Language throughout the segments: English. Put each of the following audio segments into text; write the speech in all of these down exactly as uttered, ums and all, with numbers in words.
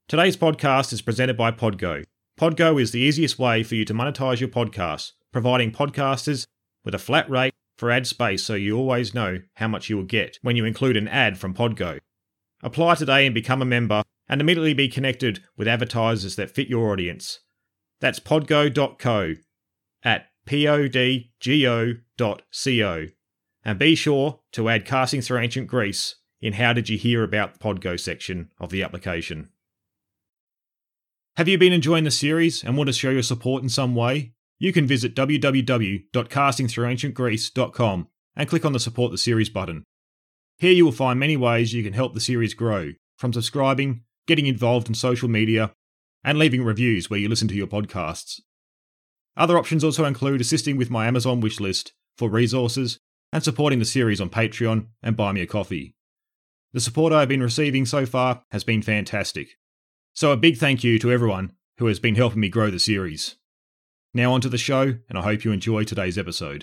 Today's podcast is presented by Podgo. Podgo is the easiest way for you to monetize your podcast, providing podcasters with a flat rate for ad space so you always know how much you will get when you include an ad from Podgo. Apply today and become a member and immediately be connected with advertisers that fit your audience. That's podgo dot co at podgo dot co. And be sure to add Casting Through Ancient Greece in How Did You Hear About Podgo section of the application. Have you been enjoying the series and want to show your support in some way? You can visit w w w dot casting through ancient greece dot com and click on the Support the Series button. Here you will find many ways you can help the series grow, from subscribing, getting involved in social media, and leaving reviews where you listen to your podcasts. Other options also include assisting with my Amazon wishlist for resources and supporting the series on Patreon and Buy Me a Coffee. The support I have been receiving so far has been fantastic. So a big thank you to everyone who has been helping me grow the series. Now onto the show, and I hope you enjoy today's episode.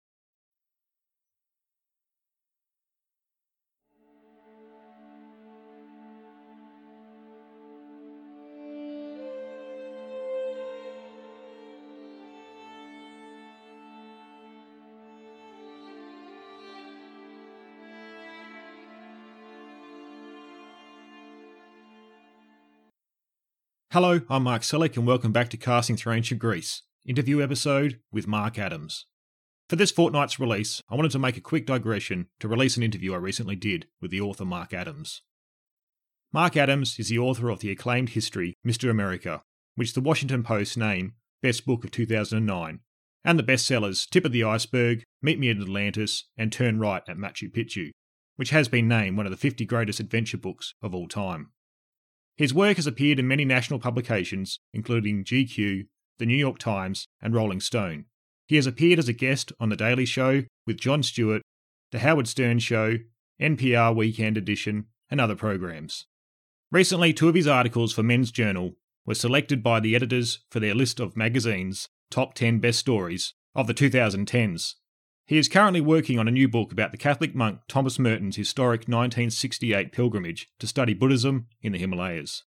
Hello, I'm Mark Selleck and welcome back to Casting Through Ancient Greece, interview episode with Mark Adams. For this fortnight's release, I wanted to make a quick digression to release an interview I recently did with the author Mark Adams. Mark Adams is the author of the acclaimed history Mister America, which the Washington Post named Best Book of two thousand nine, and the bestsellers Tip of the Iceberg, Meet Me at Atlantis, and Turn Right at Machu Picchu, which has been named one of the fifty greatest adventure books of all time. His work has appeared in many national publications, including G Q, The New York Times, and Rolling Stone. He has appeared as a guest on The Daily Show with Jon Stewart, The Howard Stern Show, N P R Weekend Edition, and other programs. Recently, two of his articles for Men's Journal were selected by the editors for their list of magazine's top ten best stories of the twenty tens. He is currently working on a new book about the Catholic monk Thomas Merton's historic nineteen sixty-eight pilgrimage to study Buddhism in the Himalayas.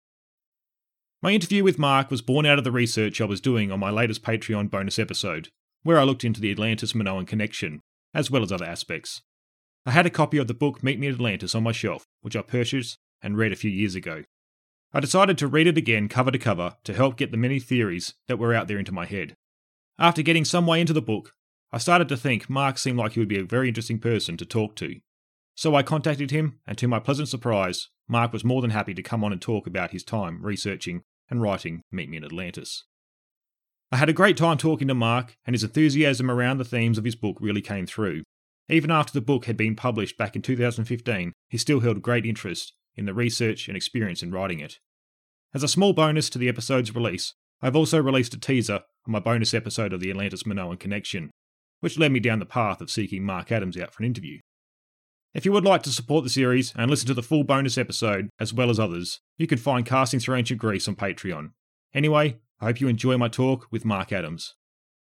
My interview with Mark was born out of the research I was doing on my latest Patreon bonus episode, where I looked into the Atlantis-Minoan connection, as well as other aspects. I had a copy of the book Meet Me at Atlantis on my shelf, which I purchased and read a few years ago. I decided to read it again cover to cover to help get the many theories that were out there into my head. After getting some way into the book, I started to think Mark seemed like he would be a very interesting person to talk to. So I contacted him, and to my pleasant surprise, Mark was more than happy to come on and talk about his time researching and writing Meet Me in Atlantis. I had a great time talking to Mark, and his enthusiasm around the themes of his book really came through. Even after the book had been published back in two thousand fifteen, he still held great interest in the research and experience in writing it. As a small bonus to the episode's release, I've also released a teaser on my bonus episode of the Atlantis-Minoan Connection, which led me down the path of seeking Mark Adams out for an interview. If you would like to support the series and listen to the full bonus episode, as well as others, you can find Casting Through Ancient Greece on Patreon. Anyway, I hope you enjoy my talk with Mark Adams.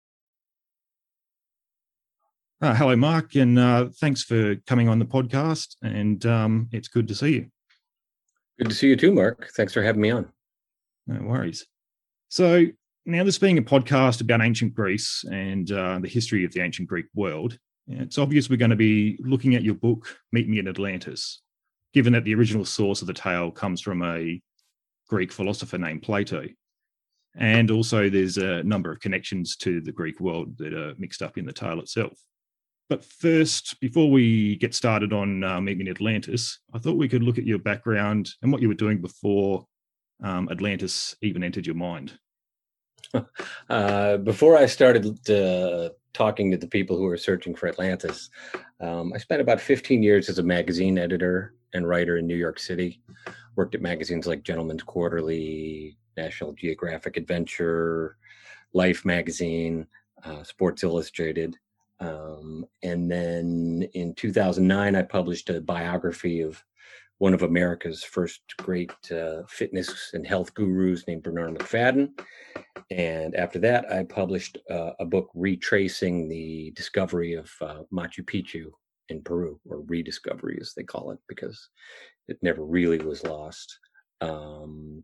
Uh, hello, Mark, and uh, thanks for coming on the podcast, and um, it's good to see you. Good to see you too, Mark. Thanks for having me on. No worries. So, now, this being a podcast about ancient Greece and uh, the history of the ancient Greek world, it's obvious we're going to be looking at your book, Meet Me in Atlantis, given that the original source of the tale comes from a Greek philosopher named Plato. And also there's a number of connections to the Greek world that are mixed up in the tale itself. But first, before we get started on uh, Meet Me in Atlantis, I thought we could look at your background and what you were doing before um, Atlantis even entered your mind. Uh, before I started uh, talking to the people who were searching for Atlantis, um, I spent about fifteen years as a magazine editor and writer in New York City. Worked at magazines like Gentleman's Quarterly, National Geographic Adventure, Life magazine, uh, Sports Illustrated. Um, and then in two thousand nine, I published a biography of one of America's first great uh, fitness and health gurus named Bernard McFadden. And after that, I published uh, a book retracing the discovery of uh, Machu Picchu in Peru, or rediscovery as they call it, because it never really was lost. Um,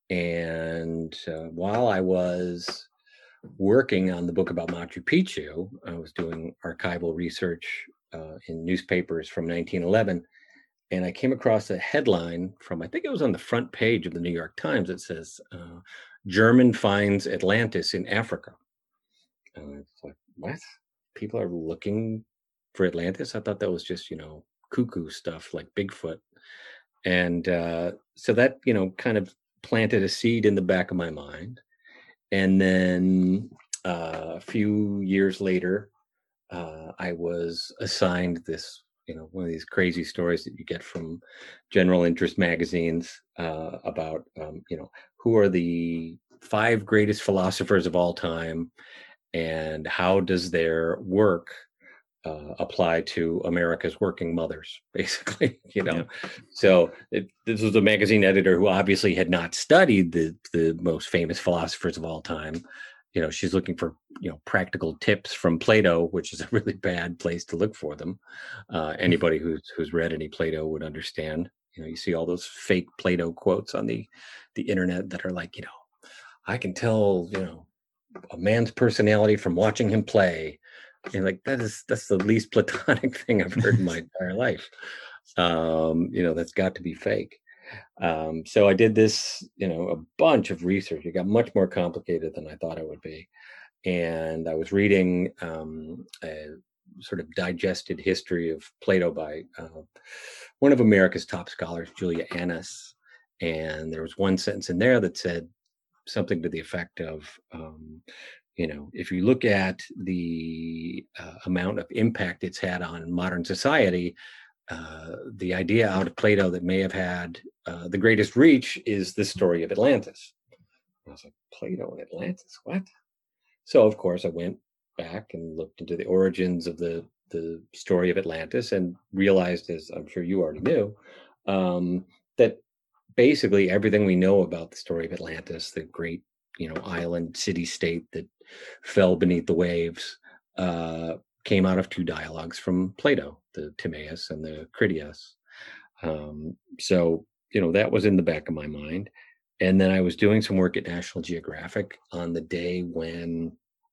and uh, while I was working on the book about Machu Picchu, I was doing archival research uh, in newspapers from nineteen eleven. And I came across a headline from, I think it was on the front page of the New York Times that says, uh, German finds Atlantis in Africa. And it's like, what? People are looking for Atlantis? I thought that was just, you know, cuckoo stuff like Bigfoot. And uh, so that, you know, kind of planted a seed in the back of my mind. And then uh, a few years later, uh, I was assigned this, you know, one of these crazy stories that you get from general interest magazines uh, about, um, you know, who are the five greatest philosophers of all time and how does their work uh, apply to America's working mothers, basically, you know. Yep. So it, this was a magazine editor who obviously had not studied the the most famous philosophers of all time. You know, she's looking for, you know, practical tips from Plato, which is a really bad place to look for them. Uh, anybody who's who's read any Plato would understand. You know, you see all those fake Plato quotes on the the internet that are like, you know, I can tell, you know, a man's personality from watching him play. And like that is that's the least platonic thing I've heard in my entire life. Um, you know, that's got to be fake. Um, so I did this, you know, a bunch of research. It got much more complicated than I thought it would be. And I was reading um, a sort of digested history of Plato by uh, one of America's top scholars, Julia Annis. And there was one sentence in there that said something to the effect of, um, you know, if you look at the uh, amount of impact it's had on modern society, uh, the idea out of Plato that may have had uh, the greatest reach is the story of Atlantis. I was like, Plato and Atlantis, what? So, of course, I went back and looked into the origins of the, the story of Atlantis and realized, as I'm sure you already knew, um, that basically everything we know about the story of Atlantis, the great, you know, island city-state that fell beneath the waves, uh, came out of two dialogues from Plato, the Timaeus and the Critias. Um, so, you know, that was in the back of my mind. And then I was doing some work at National Geographic on the day when,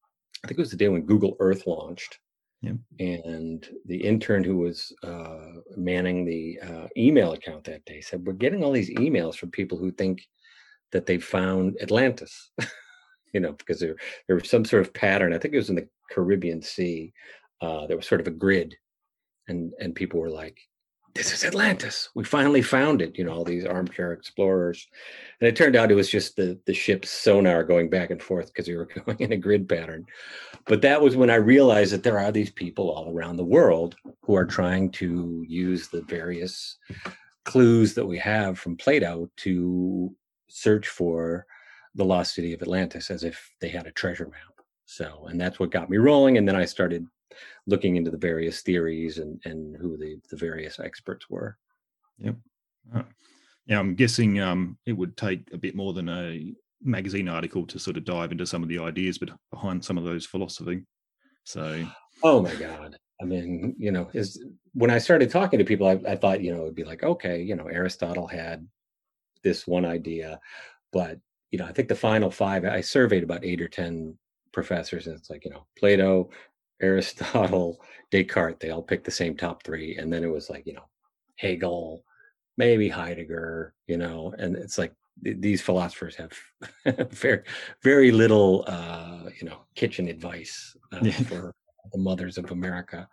I think it was the day when Google Earth launched. Yep. And the intern who was uh, manning the uh, email account that day said, we're getting all these emails from people who think that they found Atlantis, you know, because there, there was some sort of pattern. I think it was in the Caribbean Sea. Uh, there was sort of a grid. And, and people were like, this is Atlantis. We finally found it, you know, all these armchair explorers. And it turned out it was just the, the ship's sonar going back and forth because we were going in a grid pattern. But that was when I realized that there are these people all around the world who are trying to use the various clues that we have from Plato to search for the lost city of Atlantis as if they had a treasure map. So, and that's what got me rolling. And then I started looking into the various theories and, and who the, the various experts were. Yep. Uh, yeah, I'm guessing um, it would take a bit more than a magazine article to sort of dive into some of the ideas but behind some of those philosophy. So, oh my God. I mean, you know, is when I started talking to people, I, I thought, you know, it'd be like, okay, you know, Aristotle had this one idea, but, you know, I think the final five, I surveyed about eight or ten professors, and it's like, you know, Plato, Aristotle, Descartes, they all picked the same top three. And then it was like, you know, Hegel, maybe Heidegger, you know, and it's like th- these philosophers have very, very little, uh, you know, kitchen advice uh, yeah. for the mothers of America.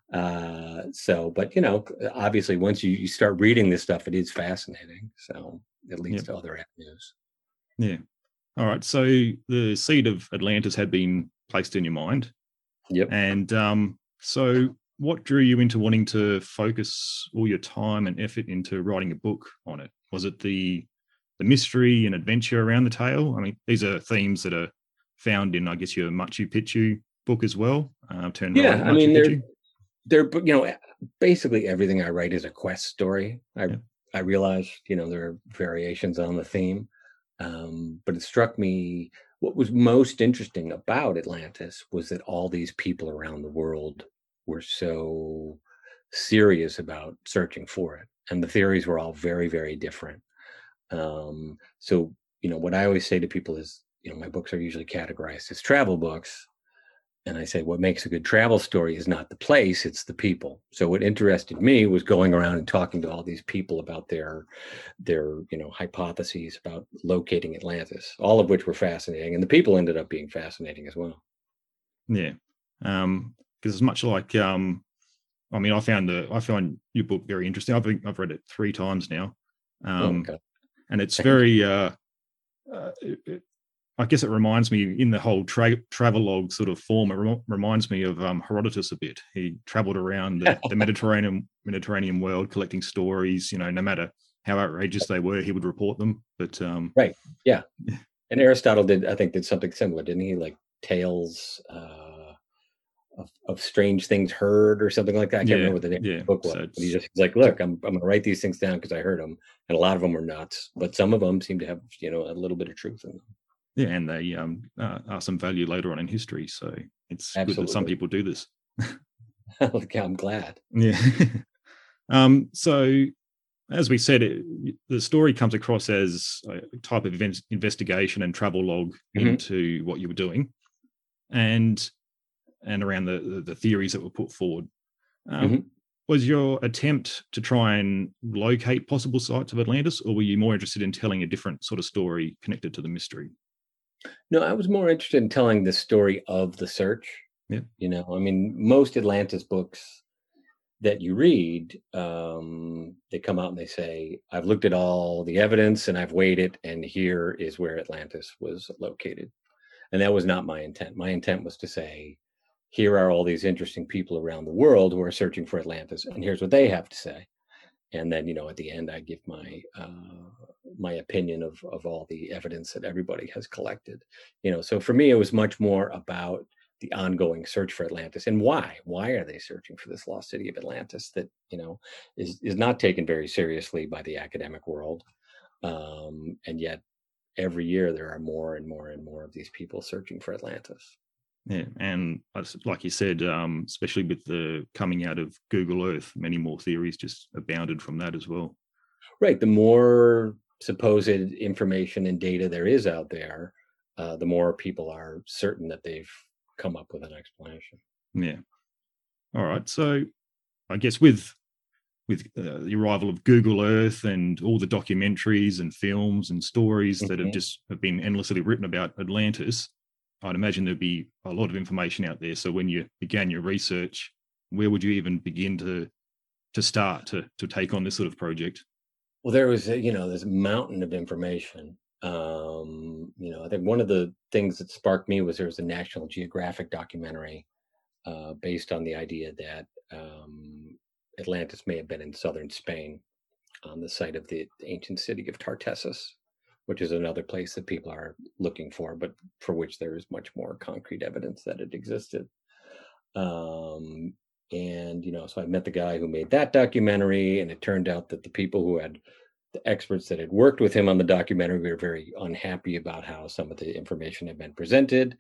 Uh, so, but, you know, obviously once you, you start reading this stuff, it is fascinating. So it leads Yep. to other avenues. Yeah. All right. So the seed of Atlantis had been placed in your mind. Yep. And um, so what drew you into wanting to focus all your time and effort into writing a book on it? Was it the the mystery and adventure around the tale? I mean, these are themes that are found in, I guess, your Machu Picchu book as well. Uh, Turn Yeah, Right, I Machu mean, they're, Picchu. they're, you know, basically everything I write is a quest story. I, Yeah. I realized, you know, there are variations on the theme, um, but it struck me what was most interesting about Atlantis was that all these people around the world were so serious about searching for it. And the theories were all very, very different. Um, so, you know, what I always say to people is, you know, my books are usually categorized as travel books. And I say, what makes a good travel story is not the place, it's the people. So what interested me was going around and talking to all these people about their, their, you know, hypotheses about locating Atlantis, all of which were fascinating. And the people ended up being fascinating as well. Yeah. Um, because it's much like, um, I mean, I found the, I find your book very interesting. I've, I've read it three times now. Oh, Um, okay. and it's Thank you. very, uh, uh, it, it- I guess it reminds me in the whole tra- travelogue sort of form. It rem- reminds me of um, Herodotus a bit. He traveled around the, the Mediterranean Mediterranean world collecting stories. You know, no matter how outrageous they were, he would report them. But um, Right. Yeah. And Aristotle did, I think, did something similar, didn't he? Like tales uh, of, of strange things heard or something like that. I can't yeah, remember what the name of yeah. the book was. So But he it's just he's like, look, I'm I'm going to write these things down because I heard them, and a lot of them were nuts, but some of them seem to have, you know, a little bit of truth in them. yeah, and they um, uh, are some value later on in history. So it's good that some Absolutely. people do this. Like, I'm glad. Yeah. um, so as we said, it, the story comes across as a type of event, investigation and travel log hmm into what you were doing, and and around the the, the theories that were put forward. Um, hmm was your attempt to try and locate possible sites of Atlantis, or were you more interested in telling a different sort of story connected to the mystery? No, I was more interested in telling the story of the search. Yeah, You know, I mean, most Atlantis books that you read, um, they come out and they say, I've looked at all the evidence and I've weighed it, and here is where Atlantis was located. And that was not my intent. My intent was to say, here are all these interesting people around the world who are searching for Atlantis, and here's what they have to say. And then, you know, at the end, I give my uh, my opinion of of all the evidence that everybody has collected. You know, so for me, it was much more about the ongoing search for Atlantis and why. Why are they searching for this lost city of Atlantis that, you know, is is not taken very seriously by the academic world, um, and yet every year there are more and more and more of these people searching for Atlantis. yeah, and as- like you said, um, especially with the coming out of Google Earth, many more theories just abounded from that as well. Right. The more supposed information and data there is out there, uh, the more people are certain that they've come up with an explanation. Yeah. All right. So I guess with with uh, the arrival of Google Earth and all the documentaries and films and stories that have Mhm. just have been endlessly written about Atlantis, I'd imagine there'd be a lot of information out there. So when you began your research, where would you even begin to to start to to take on this sort of project? Well, there was, a, you know, this mountain of information. Um, you know, I think one of the things that sparked me was there was a National Geographic documentary uh, based on the idea that um, Atlantis may have been in southern Spain on the site of the, the ancient city of Tartessus, which is another place that people are looking for, but for which there is much more concrete evidence that it existed. Um, and, you know, so I met the guy who made that documentary, and it turned out that the people who had the experts that had worked with him on the documentary were very unhappy about how some of the information had been presented.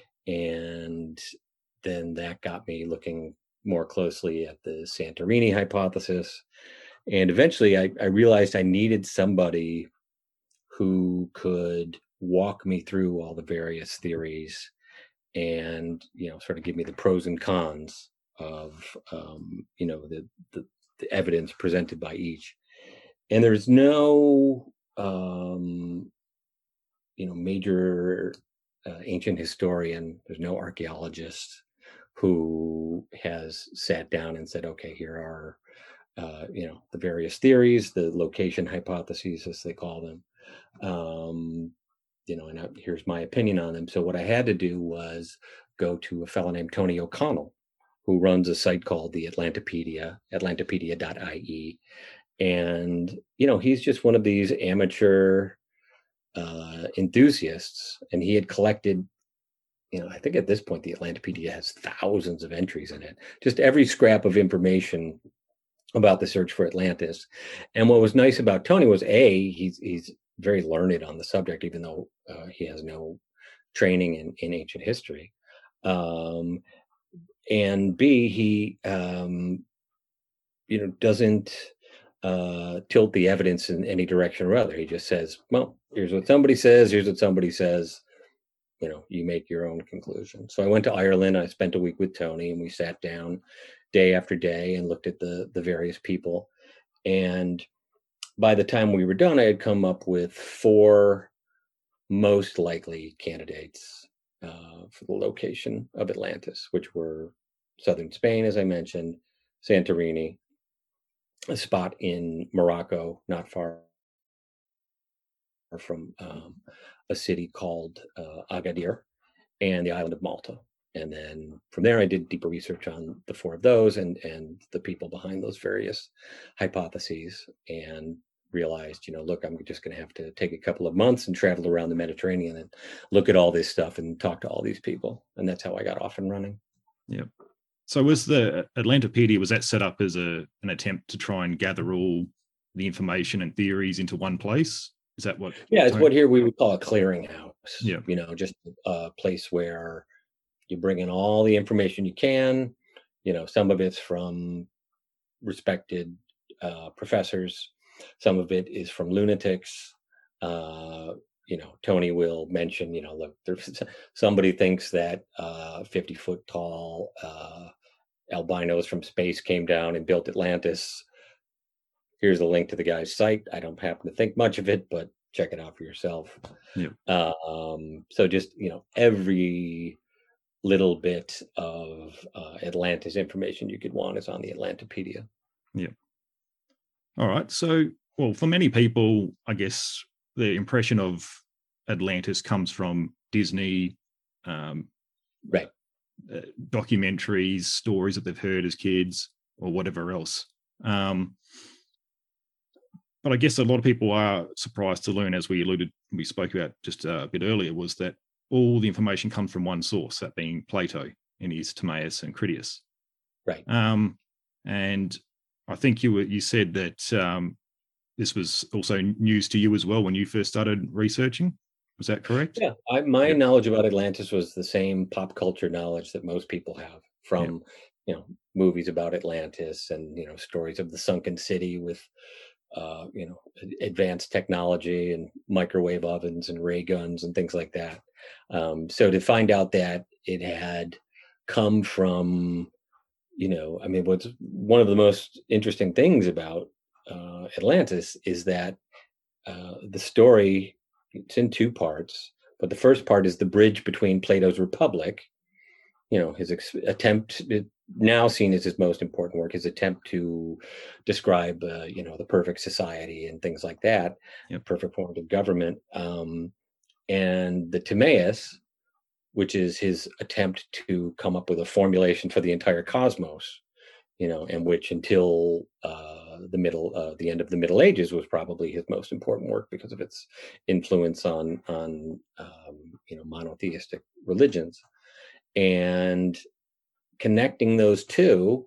And then that got me looking more closely at the Santorini hypothesis. And eventually I, I realized I needed somebody who could walk me through all the various theories and, you know, sort of give me the pros and cons of, um, you know, the, the, the evidence presented by each. And there's no, um, you know, major uh, ancient historian, there's no archaeologist who has sat down and said, okay, here are, uh, you know, the various theories, the location hypotheses, as they call them. Um, you know, and I, here's my opinion on them. So what I had to do was go to a fellow named Tony O'Connell, who runs a site called the Atlantopedia, atlantopedia dot I E. And, you know, he's just one of these amateur uh, enthusiasts. And he had collected, you know, I think at this point, the Atlantopedia has thousands of entries in it, just every scrap of information about the search for Atlantis. And what was nice about Tony was A, he's, he's very learned on the subject, even though uh, he has no training in, in ancient history. Um, and B, he, um, you know, doesn't uh, tilt the evidence in any direction or other. He just says, well, here's what somebody says, here's what somebody says. You know, you make your own conclusion. So I went to Ireland. I spent a week with Tony, and we sat down day after day and looked at the the various people. And by the time we were done, I had come up with four most likely candidates uh, for the location of Atlantis, which were southern Spain, as I mentioned, Santorini, a spot in Morocco, not far from um, a city called uh, Agadir, and the island of Malta. And then from there, I did deeper research on the four of those and and the people behind those various hypotheses, and realized, you know, look, I'm just going to have to take a couple of months and travel around the Mediterranean and look at all this stuff and talk to all these people. And that's how I got off and running. Yep. So was the Atlantopedia, was that set up as a an attempt to try and gather all the information and theories into one place? Is that what? Yeah, it's what here we would call a clearinghouse. Yeah. You know, just a place where you bring in all the information you can. You know, some of it's from respected uh, professors. Some of it is from lunatics. Uh, you know, Tony will mention, you know, look, there's somebody thinks that uh, fifty foot tall uh, albinos from space came down and built Atlantis. Here's a link to the guy's site. I don't happen to think much of it, but check it out for yourself. Yeah. Um, so just, you know, every little bit of uh, Atlantis information you could want is on the Atlantopedia. Yeah. All right. So, well, for many people, I guess the impression of Atlantis comes from Disney, um, right? Uh, documentaries, stories that they've heard as kids, or whatever else. Um, but I guess a lot of people are surprised to learn, as we alluded, we spoke about just a bit earlier, was that all the information comes from one source, that being Plato in his Timaeus and Critias. Right. Um, and I think you were, you said that um, this was also news to you as well when you first started researching. Was that correct? Yeah, I, my yep. knowledge about Atlantis was the same pop culture knowledge that most people have from, yep. you know, movies about Atlantis and, you know, stories of the sunken city with, uh, you know, advanced technology and microwave ovens and ray guns and things like that. Um, so to find out that it had come from, you know, I mean, what's one of the most interesting things about uh, Atlantis is that uh, the story, it's in two parts, but the first part is the bridge between Plato's Republic, you know, his ex- attempt, now seen as his most important work, his attempt to describe, uh, you know, the perfect society and things like that, yep. perfect forms of government, um, and the Timaeus, which is his attempt to come up with a formulation for the entire cosmos, you know, and which until uh, the middle, uh, the end of the Middle Ages was probably his most important work because of its influence on, on um, you know, monotheistic religions. And connecting those two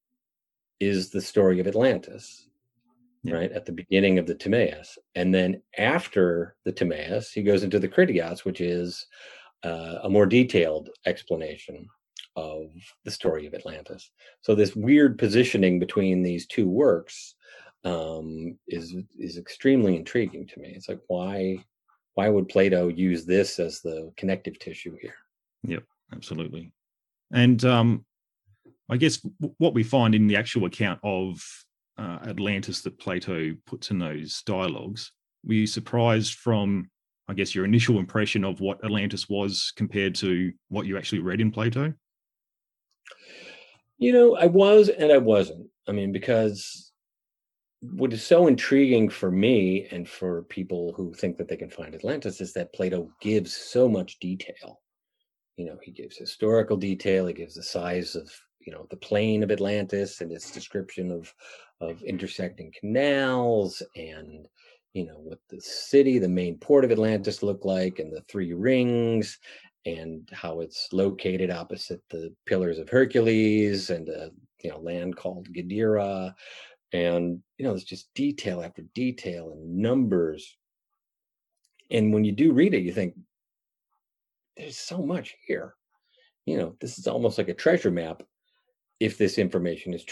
is the story of Atlantis, yeah. right? At the beginning of the Timaeus. And then after the Timaeus, he goes into the Critias, which is uh, a more detailed explanation of the story of Atlantis. So this weird positioning between these two works um, is is extremely intriguing to me. It's like, why why would Plato use this as the connective tissue here? Yep, absolutely. And um, I guess w- what we find in the actual account of uh, Atlantis that Plato puts in those dialogues, were you surprised from, I guess, your initial impression of what Atlantis was compared to what you actually read in Plato? You know, I was and I wasn't. I mean, because what is so intriguing for me and for people who think that they can find Atlantis is that Plato gives so much detail. You know, he gives historical detail, he gives the size of, you know, the plain of Atlantis and its description of of intersecting canals and, you know, what the city, the main port of Atlantis looked like and the three rings and how it's located opposite the Pillars of Hercules and a, you know, land called Gadira. And, you know, there's just detail after detail and numbers. And when you do read it, you think, there's so much here. You know, this is almost like a treasure map if this information is true.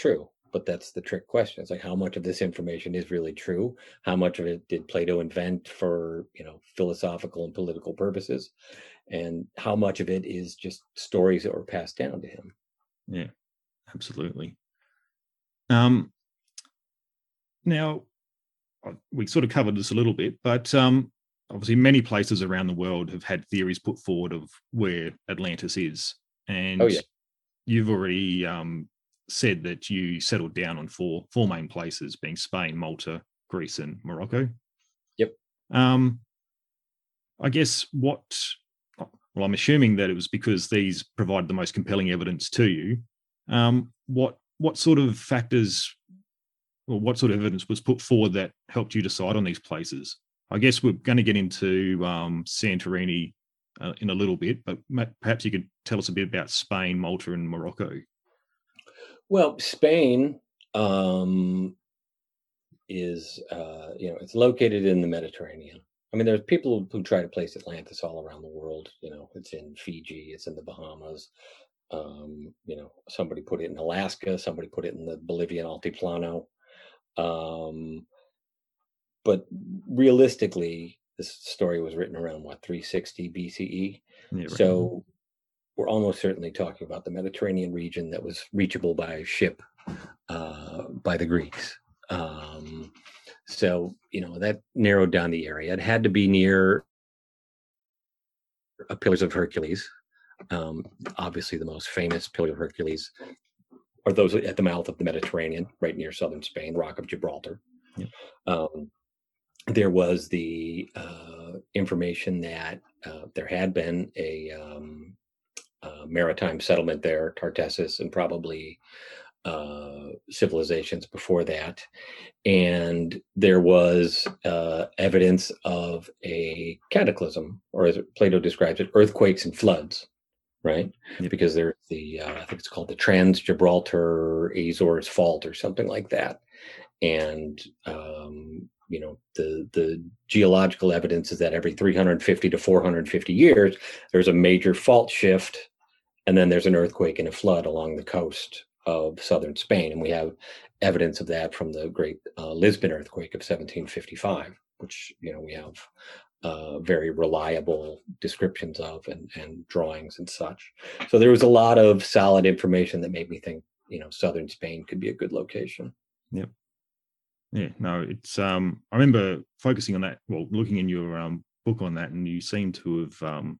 but that's the trick question. It's like, how much of this information is really true? How much of it did Plato invent for, you know, philosophical and political purposes? And how much of it is just stories that were passed down to him? Yeah, absolutely. Um, now, we sort of covered this a little bit, but um, obviously many places around the world have had theories put forward of where Atlantis is. And Oh, yeah. you've already um, said that you settled down on four four main places, being Spain, Malta, Greece, and Morocco. Yep. Um, I guess what, well, I'm assuming that it was because these provide the most compelling evidence to you. Um, what what sort of factors, or what sort of evidence was put forward that helped you decide on these places? I guess we're going to get into um, Santorini uh, in a little bit, but perhaps you could tell us a bit about Spain, Malta, and Morocco. Well, Spain um, is, uh, you know, it's located in the Mediterranean. I mean, there's people who try to place Atlantis all around the world. You know, it's in Fiji, it's in the Bahamas. Um, you know, somebody put it in Alaska, somebody put it in the Bolivian Altiplano. Um, but realistically, this story was written around what, three sixty B C E. Yeah, right. So we're almost certainly talking about the Mediterranean region that was reachable by ship uh, by the Greeks. Um, so, you know, that narrowed down the area. It had to be near a Pillars of Hercules. Um, obviously, the most famous Pillar of Hercules are those at the mouth of the Mediterranean, right near southern Spain, Rock of Gibraltar. Yeah. Um, there was the uh, information that uh, there had been a um, uh, maritime settlement there, Tartessus, and probably uh, civilizations before that. And there was uh, evidence of a cataclysm, or as Plato describes it, earthquakes and floods, right? Yep. Because there's the, uh, I think it's called the Trans-Gibraltar Azores Fault or something like that. And, um, you know, the the geological evidence is that every three hundred fifty to four hundred fifty years, there's a major fault shift, and then there's an earthquake and a flood along the coast of southern Spain. And we have evidence of that from the great uh, Lisbon earthquake of seventeen fifty-five, which, you know, we have uh, very reliable descriptions of and, and drawings and such. So there was a lot of solid information that made me think, you know, southern Spain could be a good location. Yep. Yeah, no, it's, um, I remember focusing on that, well, looking in your um, book on that, and you seem to have um,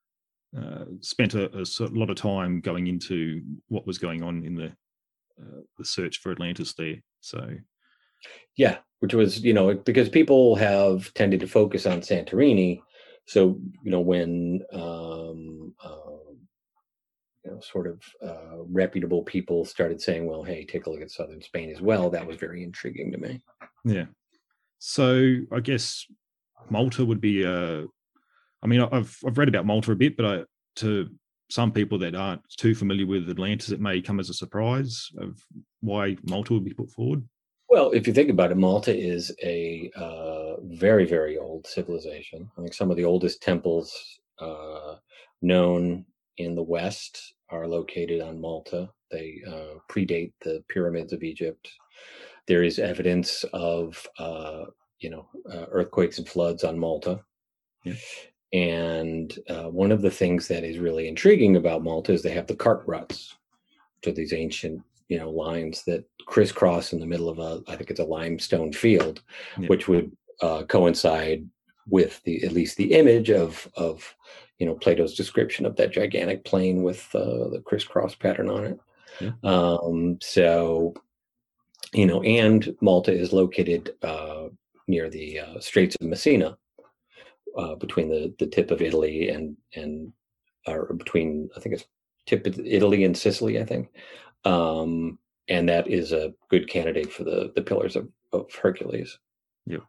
uh, spent a, a lot of time going into what was going on in the uh, the search for Atlantis there. So, yeah, which was, you know, because people have tended to focus on Santorini. So, you know, when um, uh, you know, sort of uh, reputable people started saying, well, hey, take a look at southern Spain as well, that was very intriguing to me. Yeah. So I guess Malta would be a, I mean, I've I've read about Malta a bit, but I, to some people that aren't too familiar with Atlantis, it may come as a surprise of why Malta would be put forward. Well, if you think about it, Malta is a uh, very, very old civilization. I think some of the oldest temples uh, known in the West are located on Malta. They uh, predate the pyramids of Egypt. There is evidence of, uh, you know, uh, earthquakes and floods on Malta. Yeah. And uh, one of the things that is really intriguing about Malta is they have the cart ruts, to these ancient, you know, lines that crisscross in the middle of a, I think it's a limestone field, Yeah. which would uh, coincide with the, at least the image of, of, you know, Plato's description of that gigantic plain with uh, the crisscross pattern on it. Yeah. Um, so, you know, and Malta is located uh, near the uh, Straits of Messina, uh, between the, the tip of Italy and, and, or between, I think it's tip of Italy and Sicily, I think. Um, and that is a good candidate for the, the Pillars of, of Hercules. Yep.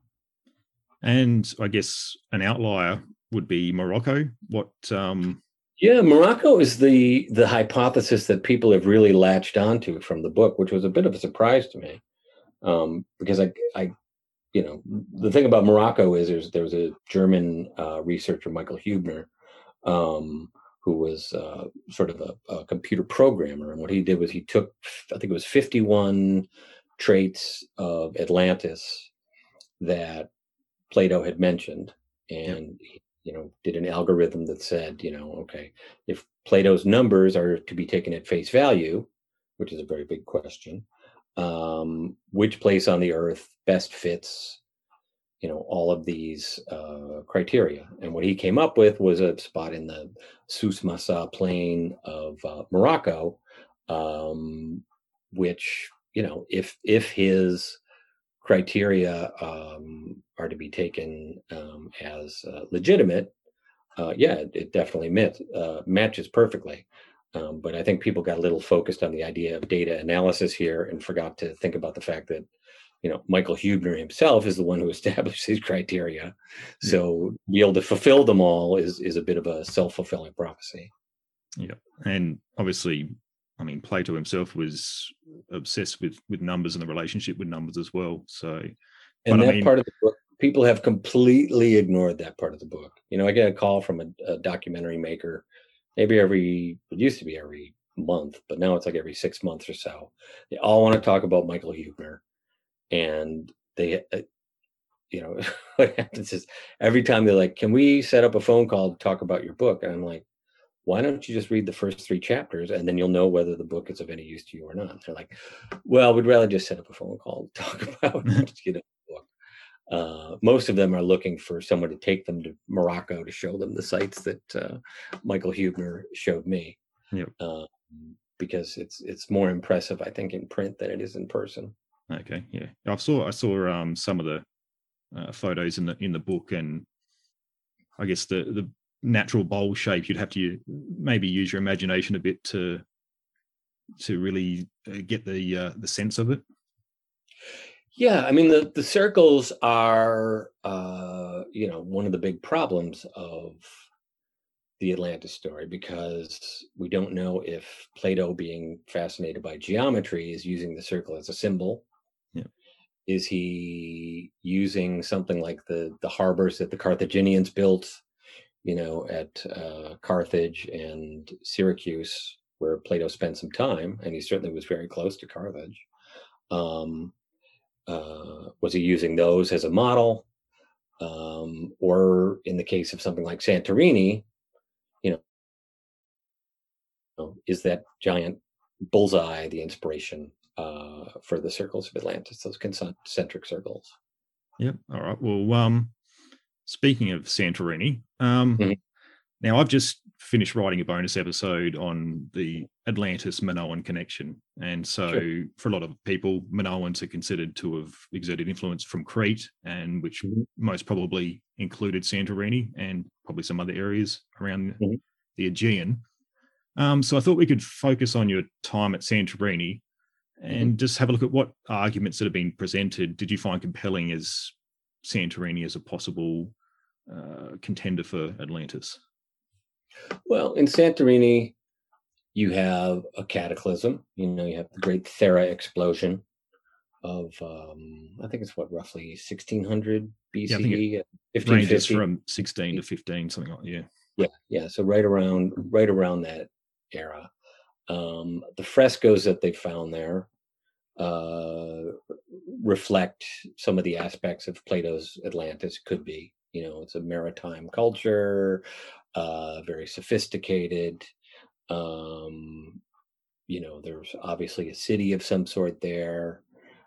And I guess an outlier would be Morocco. What, um, Yeah, Morocco is the the hypothesis that people have really latched onto from the book, which was a bit of a surprise to me, um, because I, I, you know, the thing about Morocco is there's there was a German uh, researcher, Michael Hubner, um, who was uh, sort of a, a computer programmer. And what he did was he took, I think it was fifty-one traits of Atlantis that Plato had mentioned, and yep. you know, did an algorithm that said, you know, okay, if Plato's numbers are to be taken at face value, which is a very big question, um, which place on the earth best fits, you know, all of these uh, criteria. And what he came up with was a spot in the Souss Massa plain of uh, Morocco, um, which, you know, if if his criteria um, are to be taken um, as uh, legitimate, uh, yeah, it, it definitely met, uh, matches perfectly. Um, but I think people got a little focused on the idea of data analysis here and forgot to think about the fact that, you know, Michael Huebner himself is the one who established these criteria. Yeah. So be able to fulfill them all is is a bit of a self-fulfilling prophecy. Yeah, and obviously, I mean, Plato himself was obsessed with with numbers and the relationship with numbers as well. So, and that I mean, part of the book, people have completely ignored that part of the book. You know, I get a call from a, a documentary maker, maybe every, it used to be every month, but now it's like every six months or so. They all want to talk about Michael Huebner, and they, uh, you know, what happens is every time they're like, "Can we set up a phone call to talk about your book?" And I'm like, why don't you just read the first three chapters and then you'll know whether the book is of any use to you or not? They're like, well, we'd rather just set up a phone call to talk about you know, the book. Uh, most of them are looking for someone to take them to Morocco to show them the sites that uh, Michael Huebner showed me. Yep. Uh, because it's it's more impressive, I think, in print than it is in person. Okay, yeah, I saw I saw um, some of the uh, photos in the in the book, and I guess the the natural bowl shape, you'd have to maybe use your imagination a bit to to really get the uh, the sense of it. Yeah, I mean, the the circles are uh, you know, one of the big problems of the Atlantis story, because we don't know if Plato, being fascinated by geometry, is using the circle as a symbol. Yeah. Is he using something like the the harbors that the Carthaginians built, you know, at uh, Carthage and Syracuse, where Plato spent some time, and he certainly was very close to Carthage. Um, uh, was he using those as a model? Um, or in the case of something like Santorini, you know, is that giant bullseye the inspiration uh, for the circles of Atlantis, those concentric circles? Yep. All right. Well, um, speaking of Santorini, um, mm-hmm. now I've just finished writing a bonus episode on the Atlantis-Minoan connection. And so sure. for a lot of people, Minoans are considered to have exerted influence from Crete, and which mm-hmm. most probably included Santorini and probably some other areas around mm-hmm. the Aegean. Um, so I thought we could focus on your time at Santorini and mm-hmm. just have a look at what arguments that have been presented did you find compelling as Santorini as a possible uh, contender for Atlantis? Well, in Santorini, you have a cataclysm. You know, you have the Great Thera explosion of, um, I think it's what, roughly sixteen hundred B C E? Yeah, it ranges from sixteen to fifteen, something like that. Yeah. Yeah, yeah. So right around, right around that era. Um, the frescoes that they found there uh, reflect some of the aspects of Plato's Atlantis. Could be, you know, it's a maritime culture, uh, very sophisticated. Um, you know, there's obviously a city of some sort there.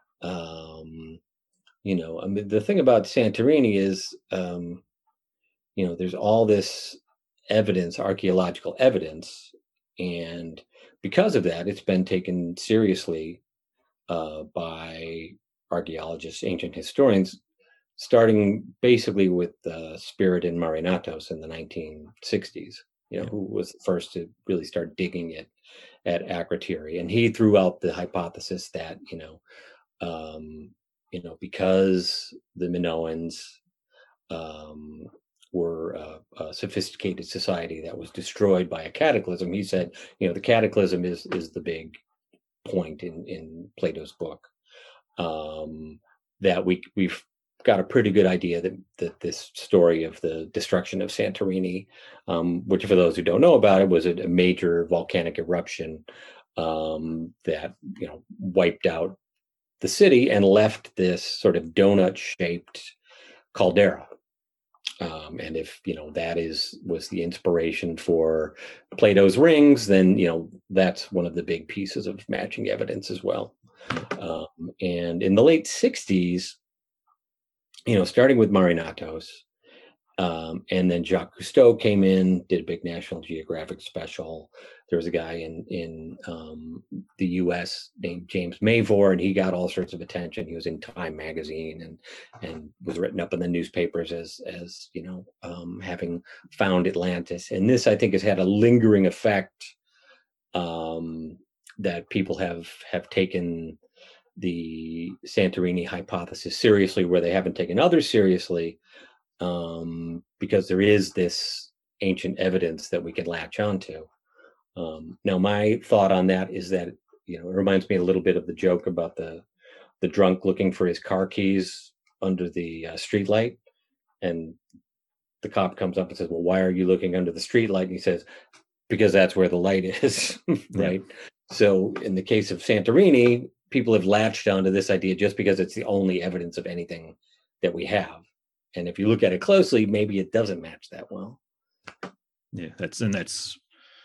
Um, you know, I mean, the thing about Santorini is, um, you know, there's all this evidence, archaeological evidence, and because of that, it's been taken seriously uh, by archaeologists, ancient historians, starting basically with uh, Spiridon Marinatos in the nineteen sixties, you know, yeah. who was the first to really start digging at, at Akrotiri. And he threw out the hypothesis that, you know, um, you know, because the Minoans um, were uh, a sophisticated society that was destroyed by a cataclysm, he said, you know, the cataclysm is is the big point in in Plato's book, um, that we we've got a pretty good idea that that this story of the destruction of Santorini, um, which for those who don't know about it, was a, a major volcanic eruption um, that you know wiped out the city and left this sort of donut-shaped caldera. Um, and if you know that is was the inspiration for Plato's rings, then you know that's one of the big pieces of matching evidence as well. Um, and in the late sixties, you know, starting with Marinatos, um, and then Jacques Cousteau came in, did a big National Geographic special. There was a guy in in um, the U S named James Mavor, and he got all sorts of attention. He was in Time magazine and and was written up in the newspapers as as you know um, having found Atlantis. And this, I think, has had a lingering effect um, that people have have taken the Santorini hypothesis seriously, where they haven't taken others seriously. Um, because there is this ancient evidence that we can latch onto. Um, now, my thought on that is that you know it reminds me a little bit of the joke about the the drunk looking for his car keys under the uh, street light, and the cop comes up and says, "Well, why are you looking under the street light?" And he says, "Because that's where the light is." Right. Yeah. So, in the case of Santorini, people have latched onto this idea just because it's the only evidence of anything that we have. And if you look at it closely, maybe it doesn't match that well. Yeah, that's and that's,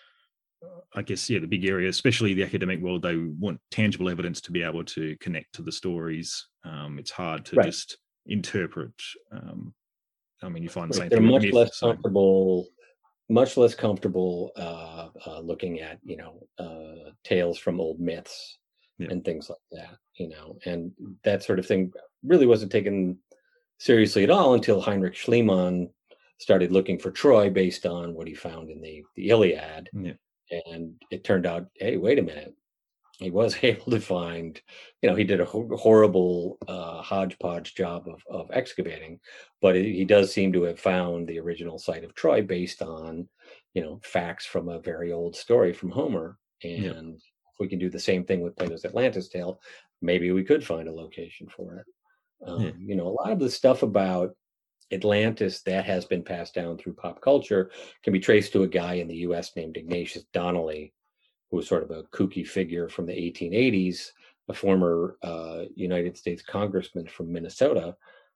I guess, yeah, the big area, especially the academic world. They want tangible evidence to be able to connect to the stories. Um, it's hard to right. just interpret. Um, I mean, you find the right. same They're thing. much with less myth, so. comfortable, much less comfortable uh, uh, looking at you know uh, tales from old myths yeah. and things like that. You know, and that sort of thing really wasn't taken seriously at all until Heinrich Schliemann started looking for Troy based on what he found in the, the Iliad. Yeah. And it turned out, hey, wait a minute. He was able to find, you know, he did a ho- horrible uh, hodgepodge job of, of excavating, but it, he does seem to have found the original site of Troy based on, you know, facts from a very old story from Homer. And yeah. if we can do the same thing with Plato's Atlantis tale, maybe we could find a location for it. Um, yeah. You know, a lot of the stuff about Atlantis that has been passed down through pop culture can be traced to a guy in the U S named Ignatius Donnelly, who was sort of a kooky figure from the eighteen eighties, a former uh, United States congressman from Minnesota,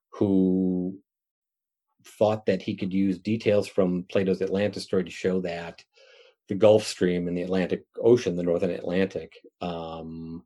who thought that he could use details from Plato's Atlantis story to show that the Gulf Stream and the Atlantic Ocean, the Northern Atlantic, um,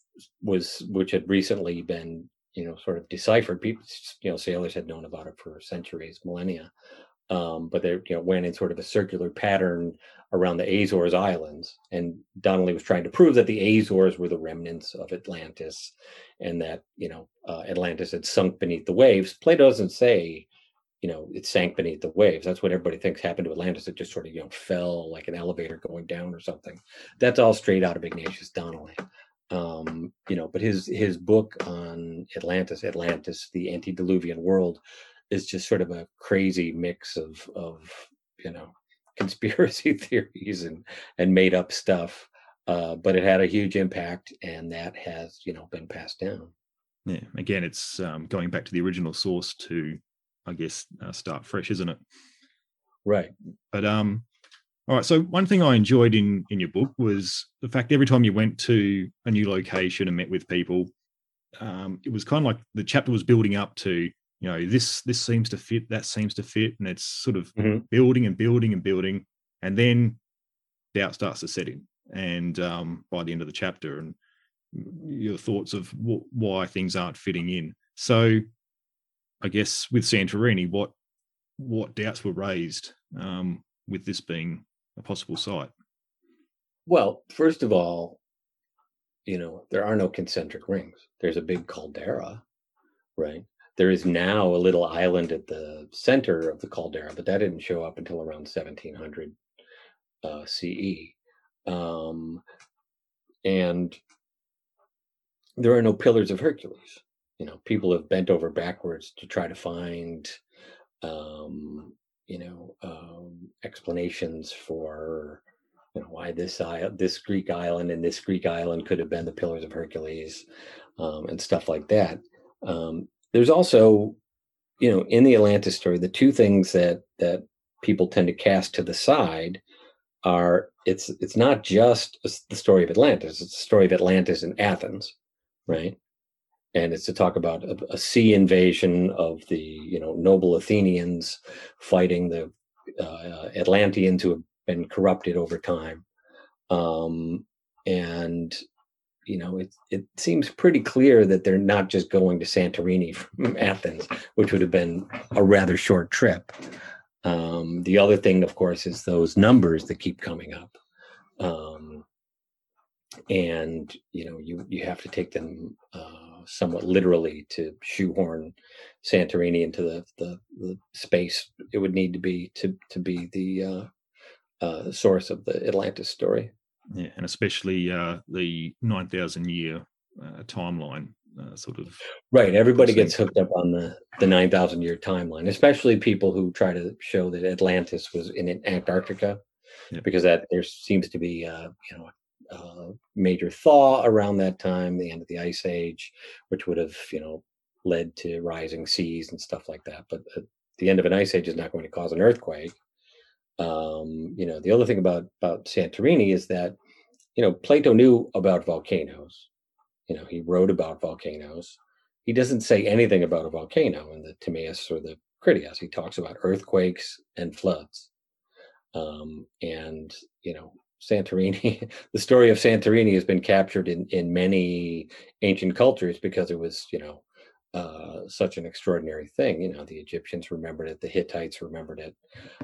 was which had recently been you know, sort of deciphered. People, you know, sailors had known about it for centuries, millennia, um, but they, you know, went in sort of a circular pattern around the Azores Islands. And Donnelly was trying to prove that the Azores were the remnants of Atlantis, and that you know, uh, Atlantis had sunk beneath the waves. Plato doesn't say, you know, it sank beneath the waves. That's what everybody thinks happened to Atlantis. It just sort of, you know, fell like an elevator going down or something. That's all straight out of Ignatius Donnelly. Um, you know, but his his book on Atlantis, Atlantis, the Antediluvian World, is just sort of a crazy mix of of you know conspiracy theories and and made up stuff. Uh, but it had a huge impact, and that has you know been passed down. Yeah, again, it's um, going back to the original source to, I guess, uh, start fresh, isn't it? Right. But um. All right. So one thing I enjoyed in, in your book was the fact every time you went to a new location and met with people, um, it was kind of like the chapter was building up to, you know, this this seems to fit, that seems to fit, and it's sort of mm-hmm. building and building and building, and then doubt starts to set in. And um, by the end of the chapter, and your thoughts of wh- why things aren't fitting in. So, I guess with Santorini, what what doubts were raised um, with this being a possible site? Well, first of all, you know, there are no concentric rings. There's a big caldera, right? There is now a little island at the center of the caldera, but that didn't show up until around seventeen hundred uh, C E. Um, and there are no pillars of Hercules. You know, people have bent over backwards to try to find, um, you know, um, explanations for, you know, why this island, this Greek island and this Greek island could have been the Pillars of Hercules, um, and stuff like that. Um, there's also, you know, in the Atlantis story, the two things that that people tend to cast to the side are it's it's not just the story of Atlantis; it's the story of Atlantis and Athens, right? And it's to talk about a, a sea invasion of the, you know, noble Athenians fighting the uh, Atlanteans who have been corrupted over time. Um, and you know, it it seems pretty clear that they're not just going to Santorini from Athens, which would have been a rather short trip. Um, the other thing, of course, is those numbers that keep coming up. Um, and you know, you you have to take them uh, somewhat literally to shoehorn Santorini into the, the the space it would need to be to to be the uh, uh, source of the Atlantis story. Yeah, and especially uh, the nine thousand year uh, timeline, uh, sort of. Right, everybody gets hooked up on the the nine thousand year timeline, especially people who try to show that Atlantis was in Antarctica, Yep. because that there seems to be uh, you know. Uh, major thaw around that time, the end of the ice age, which would have, you know, led to rising seas and stuff like that. But uh, the end of an ice age is not going to cause an earthquake. Um, you know, the other thing about about Santorini is that, you know, Plato knew about volcanoes. You know, he wrote about volcanoes. He doesn't say anything about a volcano in the Timaeus or the Critias. He talks about earthquakes and floods. Um, and you know, Santorini, the story of Santorini has been captured in, in many ancient cultures because it was, you know, uh, such an extraordinary thing. You know, the Egyptians remembered it, the Hittites remembered it.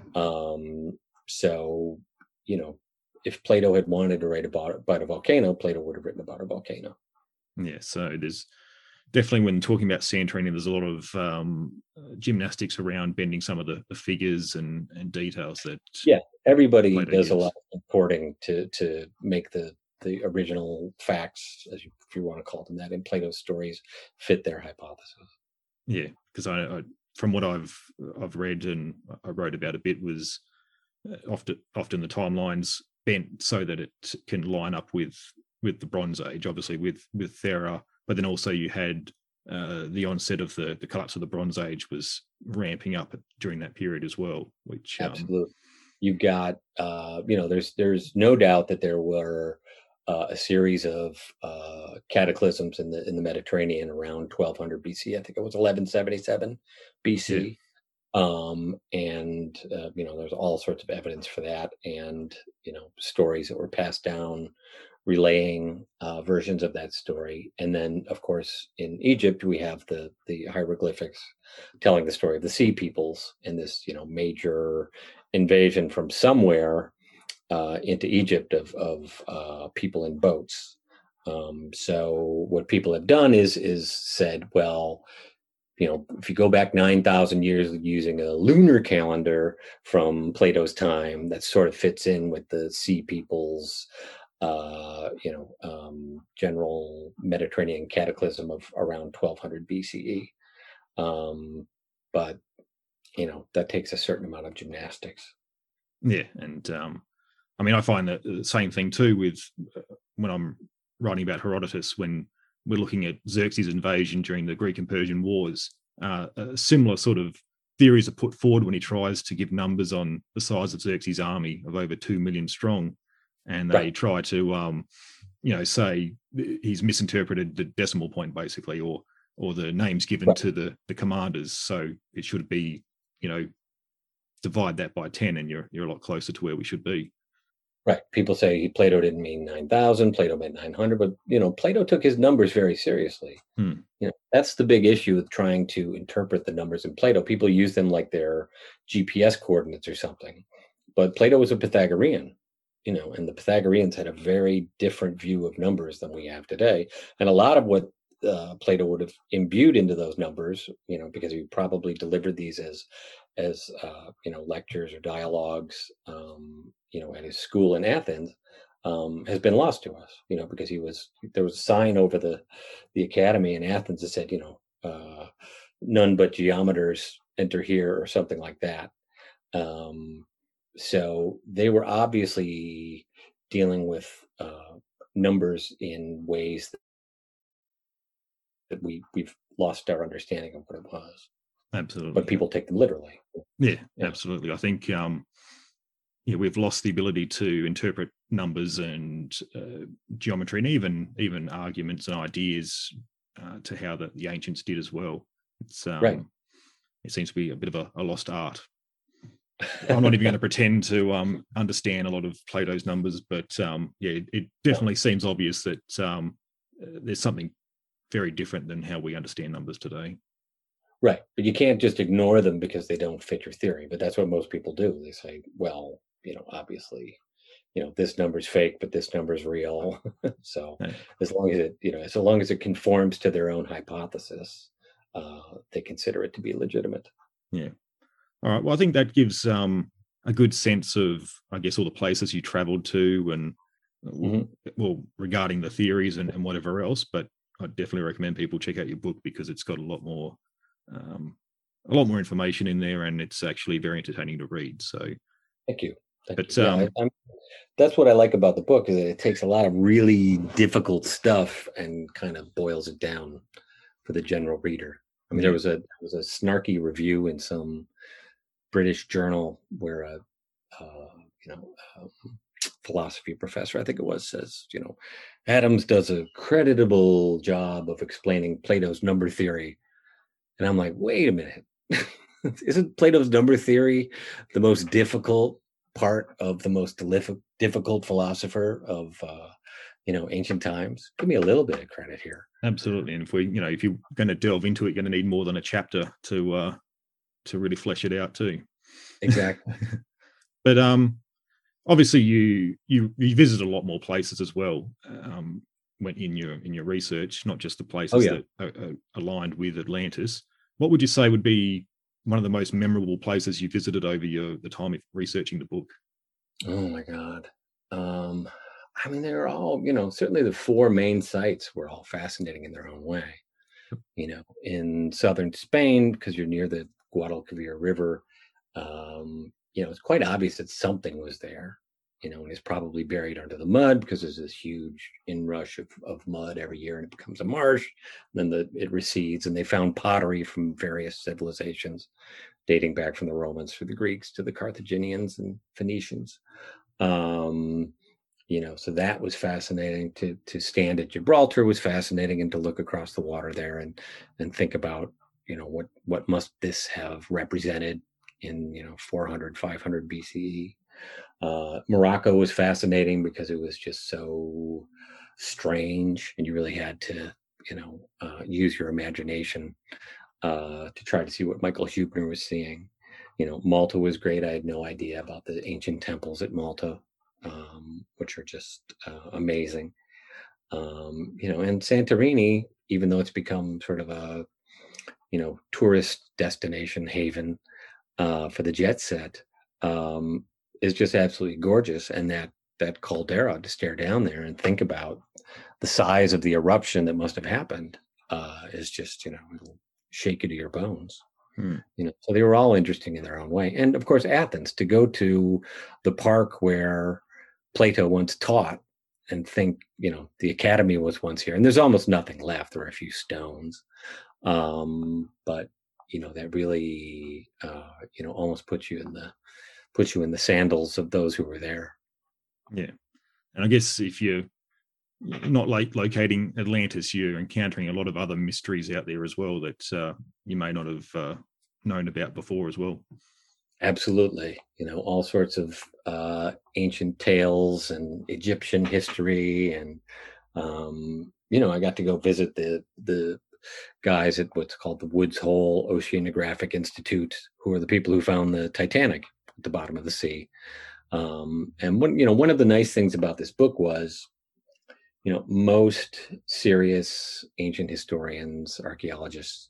Um, so, you know, if Plato had wanted to write about, about a volcano, Plato would have written about a volcano. Yeah, so there's definitely, when talking about Santorini, there's a lot of um, gymnastics around bending some of the, the figures and, and details that. Yeah, everybody Plato does gives. a lot of importing to to make the the original facts, as you, if you want to call them that, in Plato's stories fit their hypothesis. Yeah, because I, I, from what I've I've read and I wrote about a bit, was often often the timelines bent so that it can line up with with the Bronze Age, obviously with with Thera, but then also you had uh, the onset of the the collapse of the Bronze Age was ramping up during that period as well. Which Absolutely, um, you've got uh, you know, there's there's no doubt that there were uh, a series of uh, cataclysms in the in the Mediterranean around twelve hundred B C. I think it was eleven seventy-seven B C. yeah. Um, and uh, you know, there's all sorts of evidence for that, and you know, stories that were passed down relaying uh, versions of that story. And then, of course, in Egypt, we have the the hieroglyphics telling the story of the Sea Peoples and this, you know, major invasion from somewhere uh, into Egypt of of uh, people in boats. Um, so what people have done is is said, well, you know, if you go back nine thousand years using a lunar calendar from Plato's time, that sort of fits in with the Sea Peoples, uh, you know, um, general Mediterranean cataclysm of around twelve hundred B C E. Um, but, you know, that takes a certain amount of gymnastics. Yeah, and um, I mean, I find that the same thing too with uh, when I'm writing about Herodotus, when we're looking at Xerxes' invasion during the Greek and Persian Wars. Uh, a similar sort of theories are put forward when he tries to give numbers on the size of Xerxes' army of over two million strong, and they Right. try to, um, you know, say he's misinterpreted the decimal point basically, or or the names given Right. to the the commanders. So it should be, you know, divide that by ten, and you're you're a lot closer to where we should be. Right. People say Plato didn't mean nine thousand, Plato meant nine hundred, but, you know, Plato took his numbers very seriously. Hmm. You know, that's the big issue with trying to interpret the numbers in Plato. People use them like they're G P S coordinates or something. But Plato was a Pythagorean, you know, and the Pythagoreans had a very different view of numbers than we have today. And a lot of what uh, Plato would have imbued into those numbers, you know, because he probably delivered these as as uh, you know, lectures or dialogues, um, you know, at his school in Athens, um, has been lost to us, you know, because he was there was a sign over the the academy in Athens that said, you know, uh, none but geometers enter here or something like that. Um, so they were obviously dealing with uh, numbers in ways that, that we we've lost our understanding of what it was. Absolutely. But people take them literally. Yeah, yeah. Absolutely. I think um, yeah, we've lost the ability to interpret numbers and uh, geometry, and even even arguments and ideas uh, to how the, the ancients did as well. It's um, right. It seems to be a bit of a, a lost art. I'm not even going to pretend to um, understand a lot of Plato's numbers, but um, yeah, it, it definitely seems obvious that um, uh, there's something very different than how we understand numbers today. Right. But you can't just ignore them because they don't fit your theory. But that's what most people do. They say, well, you know, obviously, you know, this number's fake, but this number's real. So Yeah. as long as it, you know, as long as it conforms to their own hypothesis, uh, they consider it to be legitimate. Yeah. All right. Well, I think that gives um, a good sense of, I guess, all the places you traveled to and, Mm-hmm. well, regarding the theories and, and whatever else. But I definitely recommend people check out your book because it's got a lot more, um, a lot more information in there, and it's actually very entertaining to read. So, Thank you. Thank but you. Yeah, um, I, I'm, that's what I like about the book is that it takes a lot of really difficult stuff and kind of boils it down for the general reader. I mean, yeah, there was a there was a snarky review in some British journal where a uh, you know um, philosophy professor, I think it was, says, you know, Adams does a creditable job of explaining Plato's number theory, and I'm like, wait a minute, isn't Plato's number theory the most difficult part of the most dif- difficult philosopher of uh, you know ancient times? Give me a little bit of credit here. absolutely. And if we, you know, if you're going to delve into it, you're going to need more than a chapter to uh, to really flesh it out too. Exactly. But um, obviously, you you you visit a lot more places as well. Um, when in your in your research, not just the Oh places yeah. that are, are aligned with Atlantis. What would you say would be one of the most memorable places you visited over your the time of researching the book? Oh my God. Um, I mean, they're all, you know, certainly the four main sites were all fascinating in their own way. You know, in southern Spain, because you're near the Guadalquivir River, um, you know, it's quite obvious that something was there, you know, and it's probably buried under the mud because there's this huge inrush of, of mud every year and it becomes a marsh. And then the, it recedes, and they found pottery from various civilizations dating back from the Romans through the Greeks to the Carthaginians and Phoenicians. Um, you know, so that was fascinating. To to stand at Gibraltar was fascinating, and to look across the water there and and think about, you know, what what must this have represented in, you know, four hundred, five hundred B C E. Uh, Morocco was fascinating because it was just so strange, and you really had to, you know, uh, use your imagination uh, to try to see what Michael Huebner was seeing. You know, Malta was great. I had no idea about the ancient temples at Malta, um, which are just uh, amazing. Um, you know, and Santorini, even though it's become sort of a, you know, tourist destination haven uh, for the jet set, um, is just absolutely gorgeous. And that that caldera, to stare down there and think about the size of the eruption that must have happened, uh, is just, you know, it'll shake you to your bones. Hmm. You know, so they were all interesting in their own way. And of course, Athens, to go to the park where Plato once taught and think, you know, the academy was once here, and there's almost nothing left. There are a few stones. Um, but you know, that really, uh, you know, almost puts you in the, puts you in the sandals of those who were there. Yeah, and I guess if you're not like locating Atlantis, you're encountering a lot of other mysteries out there as well that uh, you may not have uh, known about before as well. Absolutely. You know, all sorts of uh, ancient tales and Egyptian history. And, um, you know, I got to go visit the, the guys at what's called the Woods Hole Oceanographic Institute, who are the people who found the Titanic at the bottom of the sea. Um, and one, you know, one of the nice things about this book was, you know, most serious ancient historians, archaeologists,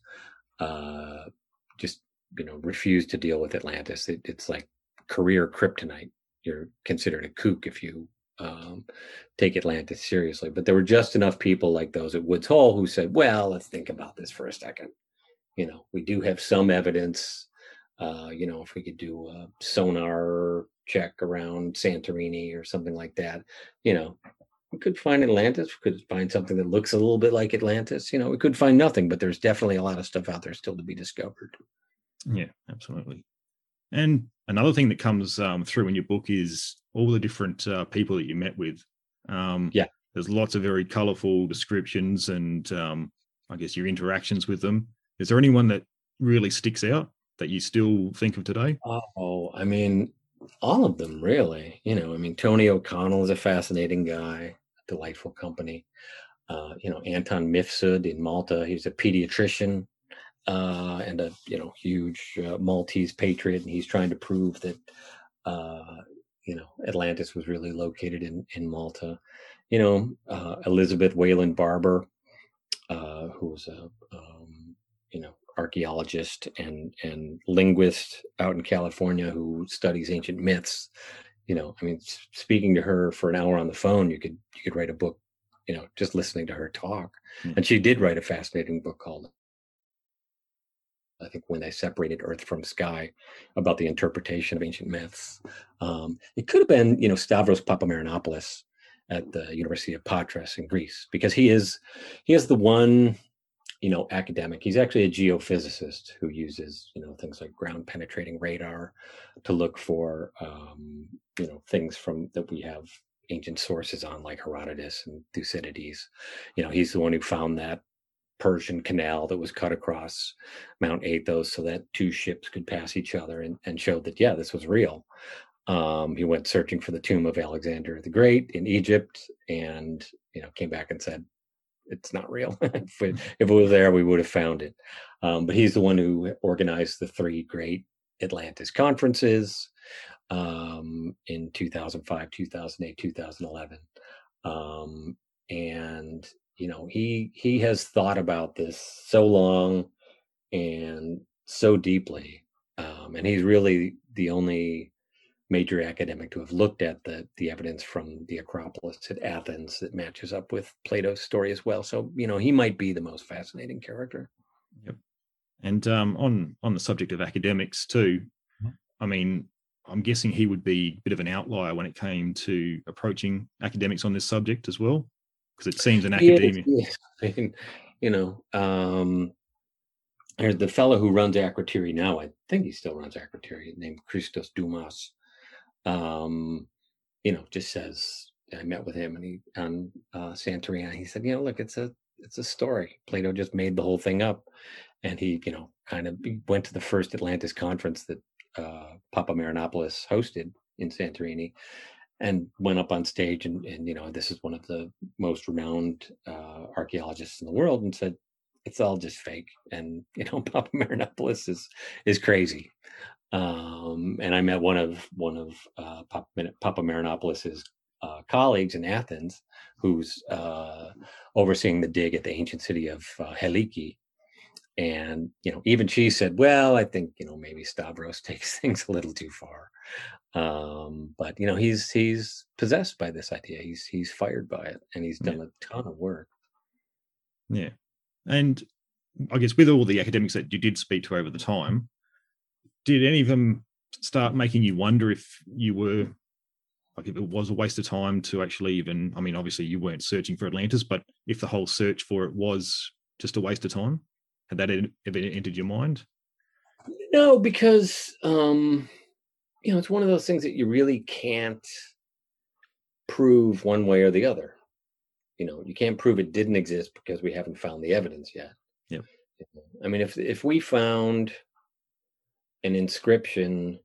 uh, just, you know, refuse to deal with Atlantis. It, it's like career kryptonite. You're considered a kook if you um, take Atlantis seriously. But there were just enough people like those at Woods Hole who said, well, let's think about this for a second. You know, we do have some evidence. Uh, you know, if we could do a sonar check around Santorini or something like that, you know, we could find Atlantis. We could find something that looks a little bit like Atlantis. You know, we could find nothing, but there's definitely a lot of stuff out there still to be discovered. Yeah, absolutely. And another thing that comes um, through in your book is all the different uh, people that you met with. Um, Yeah. There's lots of very colorful descriptions and um, I guess your interactions with them. Is there anyone that really sticks out that you still think of today? Oh, I mean, all of them really. You know, I mean, Tony O'Connell is a fascinating guy, delightful company. Uh, you know, Anton Mifsud in Malta, he's a pediatrician uh, and a you know huge uh, Maltese patriot, and he's trying to prove that uh, you know Atlantis was really located in in Malta. You know, uh, Elizabeth Wayland Barber, uh, who's a um, you know archaeologist and and linguist out in California who studies ancient myths. You know, I mean, s- speaking to her for an hour on the phone, you could you could write a book. You know, just listening to her talk, Yeah. and she did write a fascinating book called I think When They Separated Earth from Sky, about the interpretation of ancient myths. Um, it could have been, you know, Stavros Papameranopoulos at the University of Patras in Greece, because he is he is the one, you know, academic. He's actually a geophysicist who uses, you know, things like ground penetrating radar to look for, um, you know, things from that we have ancient sources on, like Herodotus and Thucydides. You know, he's the one who found that Persian canal that was cut across Mount Athos so that two ships could pass each other, and, and showed that, yeah, this was real. Um, he went searching for the tomb of Alexander the Great in Egypt, and you know came back and said it's not real. if, it, if it was there, we would have found it. Um, but he's the one who organized the three great Atlantis conferences um, in two thousand five, two thousand eight, two thousand eleven. Um, and you know, he he has thought about this so long and so deeply, um, and he's really the only major academic to have looked at the the evidence from the Acropolis at Athens that matches up with Plato's story as well. So you know, he might be the most fascinating character. Yep. And um, on on the subject of academics too, Mhm. I mean, I'm guessing he would be a bit of an outlier when it came to approaching academics on this subject as well, because it seems in He is, academia. he is. I mean, you know, um, there's the fellow who runs Akrotiri now. I think he still runs Akrotiri, named Christos Dumas. Um, you know, just says, I met with him and he on uh, Santorini. He said, you know, look, it's a it's a story. Plato just made the whole thing up, and he, you know, kind of went to the first Atlantis conference that uh, Papa Marinopoulos hosted in Santorini, and went up on stage and, and you know, this is one of the most renowned uh, archaeologists in the world, and said, it's all just fake, and you know, Papa Marinopoulos is is crazy. Um, and I met one of one of uh, Papa, Papa Marinopoulos's uh, colleagues in Athens, who's uh, overseeing the dig at the ancient city of uh, Heliki. And you know, even she said, "Well, I think you know maybe Stavros takes things a little too far." Um, but you know, he's he's possessed by this idea. He's he's fired by it, and he's Yeah, done a ton of work. yeah. And I guess with all the academics that you did speak to over the time, did any of them start making you wonder if you were like if it was a waste of time to actually even? I mean, obviously you weren't searching for Atlantis, but if the whole search for it was just a waste of time, had that ever entered your mind? No, because um, you know, it's one of those things that you really can't prove one way or the other. You know, you can't prove it didn't exist because we haven't found the evidence yet. Yep. I mean, if if we found an inscription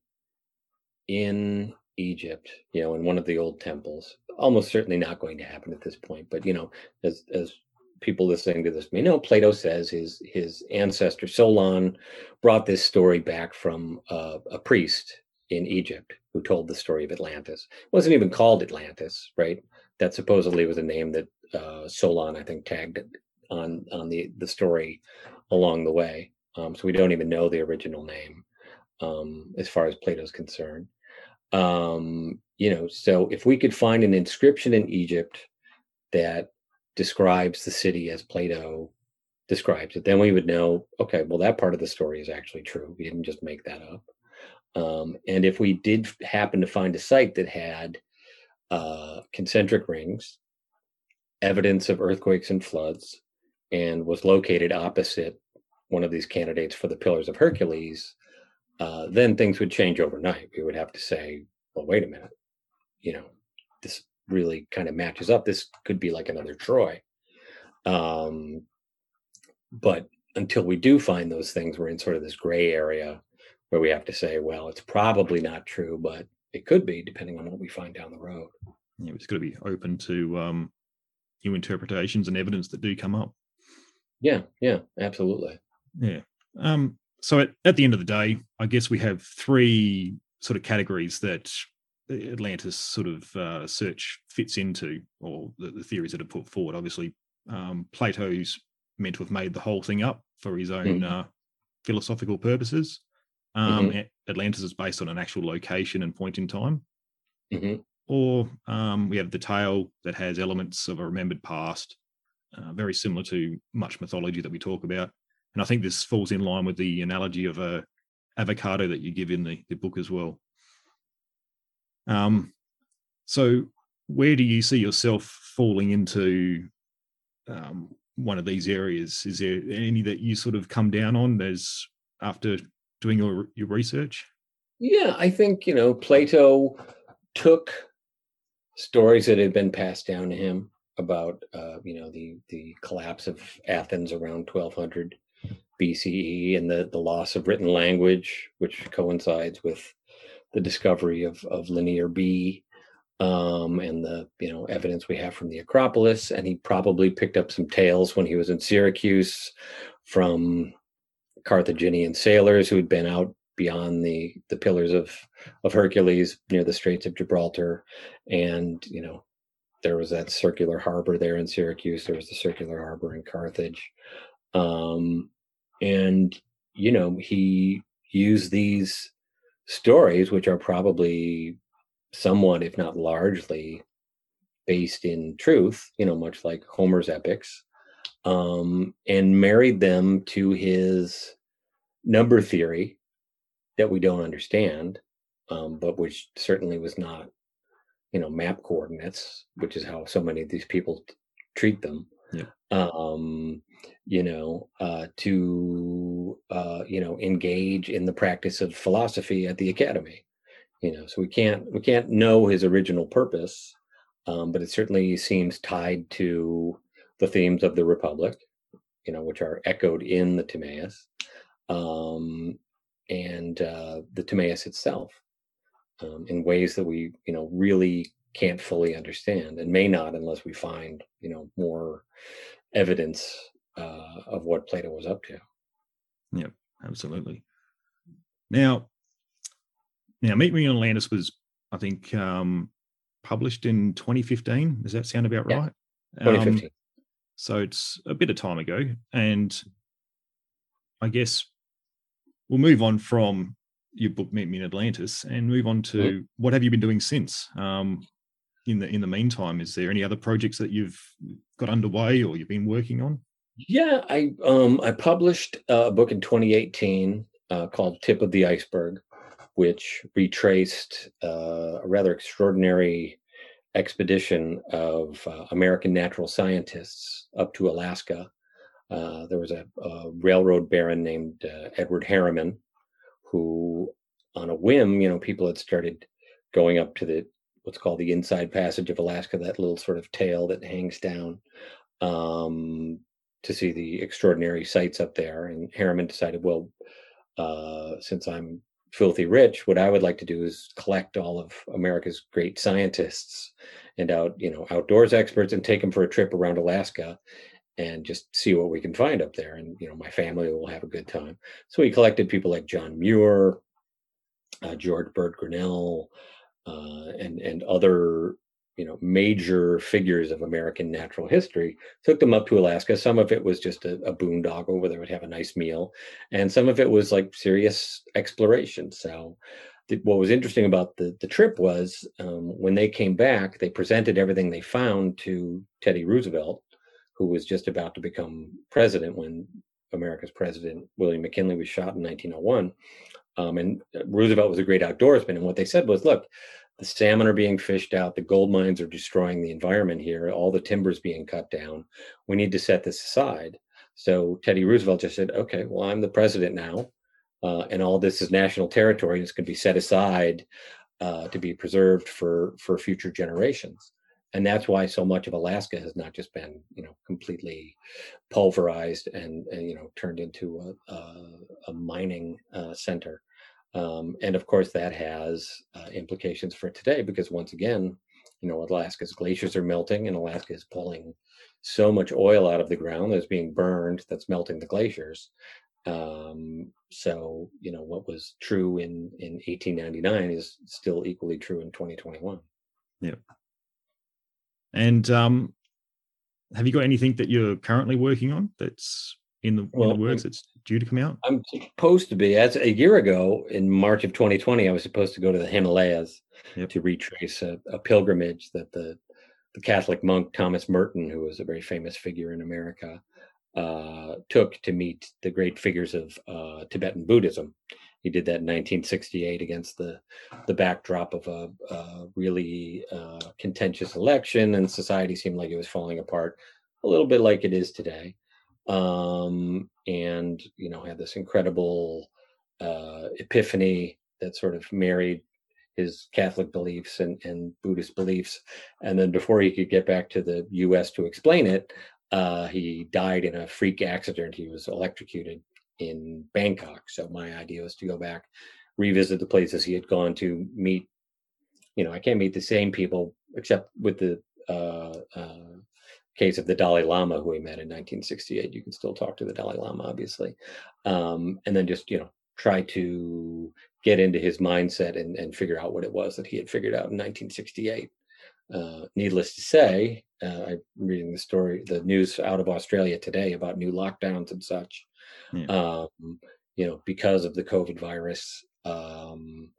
in Egypt, you know, in one of the old temples, almost certainly not going to happen at this point. But you know, as as people listening to this may know, Plato says his his ancestor Solon brought this story back from uh, a priest in Egypt who told the story of Atlantis. It wasn't even called Atlantis, right? That supposedly was a name that uh, Solon, I think, tagged on on the the story along the way. Um, so we don't even know the original name um, as far as Plato's concerned. Um, you know, so if we could find an inscription in Egypt that describes the city as Plato describes it, then we would know, okay, well, that part of the story is actually true. We didn't just make that up. Um, and if we did happen to find a site that had uh, concentric rings evidence of earthquakes and floods and was located opposite one of these candidates for the Pillars of Hercules, uh, then things would change overnight. We would have to say, well, wait a minute, you know, this really kind of matches up. This could be like another Troy. Um, but until we do find those things, we're in sort of this gray area where we have to say, well, it's probably not true, but it could be, depending on what we find down the road. Yeah, it's got to be open to um, new interpretations and evidence that do come up. Yeah, yeah, absolutely. Yeah. Um, so at, at the end of the day, I guess we have three sort of categories that Atlantis sort of uh, search fits into, or the, the theories that are put forward. Obviously, um, Plato's meant to have made the whole thing up for his own mm-hmm. uh, philosophical purposes. Um, mm-hmm. Atlantis is based on an actual location and point in time. Mm-hmm. Or um, we have the tale that has elements of a remembered past, uh, very similar to much mythology that we talk about. And I think this falls in line with the analogy of a avocado that you give in the, the book as well. Um, so where do you see yourself falling into um, one of these areas? Is there any that you sort of come down on as after doing your, your research? Yeah, I think, you know, Plato took stories that had been passed down to him about, uh, you know, the, the collapse of Athens around twelve hundred B C E and the, the loss of written language, which coincides with the discovery of, of Linear B, um, and the, you know, evidence we have from the Acropolis. And he probably picked up some tales when he was in Syracuse from Carthaginian sailors who had been out beyond the, the Pillars of, of Hercules near the Straits of Gibraltar. And, you know, there was that circular harbor there in Syracuse. There was the circular harbor in Carthage. Um, and, you know, he used these stories, which are probably somewhat, if not largely, based in truth, you know, much like Homer's epics, um, and married them to his number theory that we don't understand, um, but which certainly was not, you know, map coordinates, which is how so many of these people t- treat them. Yeah. Um, you know, uh, to, uh, you know, engage in the practice of philosophy at the academy, you know, so we can't, we can't know his original purpose, um, but it certainly seems tied to the themes of the Republic, you know, which are echoed in the Timaeus, um, and uh, the Timaeus itself, um, in ways that we, you know, really can't fully understand and may not unless we find, you know, more evidence uh, of what Plato was up to. Yeah, absolutely. Now, now, Meet Me in Atlantis was, I think, um, published in twenty fifteen. Does that sound about Yeah, right? twenty fifteen. Um, so it's a bit of time ago, and I guess we'll move on from your book Meet Me in Atlantis and move on to mm-hmm. what have you been doing since? Um, in the in the meantime, is there any other projects that you've got underway or you've been working on? Yeah, I um, I published a book in twenty eighteen uh, called Tip of the Iceberg, which retraced uh, a rather extraordinary expedition of uh, American natural scientists up to Alaska. Uh, there was a, a railroad baron named uh, Edward Harriman, who, on a whim, you know, people had started going up to the what's called the Inside Passage of Alaska, that little sort of tail that hangs down, um, to see the extraordinary sights up there. And Harriman decided, well, uh, since I'm filthy rich, what I would like to do is collect all of America's great scientists and out, you know, outdoors experts and take them for a trip around Alaska and just see what we can find up there. And, you know, my family will have a good time. So he collected people like John Muir, uh, George Bird Grinnell, uh, and, and other, you know, major figures of American natural history, took them up to Alaska. Some of it was just a, a boondoggle where they would have a nice meal. And some of it was like serious exploration. So th- what was interesting about the, the trip was um, when they came back, they presented everything they found to Teddy Roosevelt, who was just about to become president when America's president, William McKinley, was shot in nineteen oh one. Um, and Roosevelt was a great outdoorsman. And what they said was, look, The salmon are being fished out. The gold mines are destroying the environment here. All the timber's being cut down. We need to set this aside. So Teddy Roosevelt just said, okay, well, I'm the president now. Uh, and all this is national territory. It's going to be set aside uh, to be preserved for, for future generations. And that's why so much of Alaska has not just been, you know, completely pulverized and, and you know, turned into a, a, a mining uh, center. Um, and of course, that has uh, implications for today, because once again, you know, Alaska's glaciers are melting, and Alaska is pulling so much oil out of the ground that's being burned, that's melting the glaciers. Um, so, you know, what was true in, in eighteen ninety-nine is still equally true in twenty twenty-one. Yeah. And um, have you got anything that you're currently working on that's in the, well, in the works I'm, that's due to come out? I'm supposed to be. As a year ago, in March of twenty twenty, I was supposed to go to the Himalayas yep. to retrace a, a pilgrimage that the, the Catholic monk Thomas Merton, who was a very famous figure in America, uh, took to meet the great figures of uh, Tibetan Buddhism. He did that in nineteen sixty-eight against the the backdrop of a, a really uh, contentious election, and society seemed like it was falling apart, a little bit like it is today. Um, and you know, had this incredible uh, epiphany that sort of married his Catholic beliefs and, and Buddhist beliefs. And then before he could get back to the U S to explain it, uh, he died in a freak accident. He was electrocuted in Bangkok. So my idea was to go back, revisit the places he had gone to, meet, you know, I can't meet the same people, except with the uh, uh, case of the Dalai Lama, who he met in nineteen sixty-eight. You can still talk to the Dalai Lama, obviously. Um, and then just, you know, try to get into his mindset and, and figure out what it was that he had figured out in nineteen sixty-eight. Uh, needless to say, uh, I'm reading the story, the news out of Australia today about new lockdowns and such. Yeah. Um, you know, because of the COVID virus, um,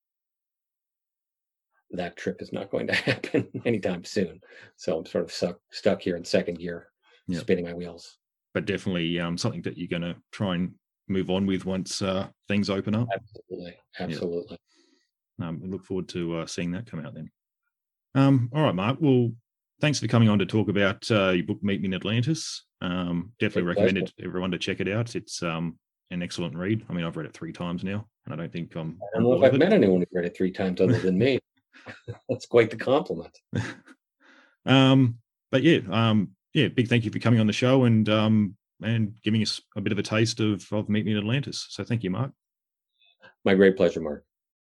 that trip is not going to happen anytime soon. So I'm sort of stuck, stuck here in second gear, yeah. spinning my wheels. But definitely um, something that you're going to try and move on with once uh, things open up. Absolutely, absolutely. Yeah. Um, we look forward to uh, seeing that come out then. Um, all right, Mark. Well, thanks for coming on to talk about uh, your book, Meet Me in Atlantis. Um, definitely recommend it to everyone to check it out. It's um, an excellent read. I mean, I've read it three times now, and I don't think I'm. I don't know if I've met anyone who read it three times other than me. That's quite the compliment. um, but yeah, um, yeah, big thank you for coming on the show and um, and giving us a bit of a taste of, of Meet Me in Atlantis. So thank you, Mark. My great pleasure, Mark.